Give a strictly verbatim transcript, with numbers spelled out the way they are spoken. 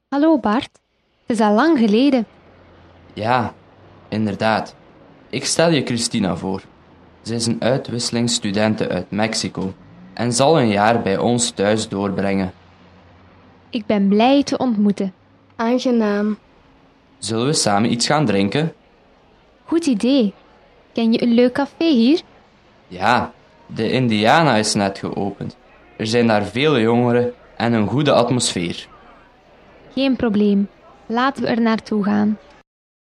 Hallo Bart, het is al lang geleden. Ja, inderdaad. Ik stel je Christina voor. Ze is een uitwisselingsstudente uit Mexico en zal een jaar bij ons thuis doorbrengen. Ik ben blij je te ontmoeten. Aangenaam. Zullen we samen iets gaan drinken? Goed idee. Ken je een leuk café hier? Ja, de Indiana is net geopend. Er zijn daar vele jongeren en een goede atmosfeer. Geen probleem. Laten we er naartoe gaan.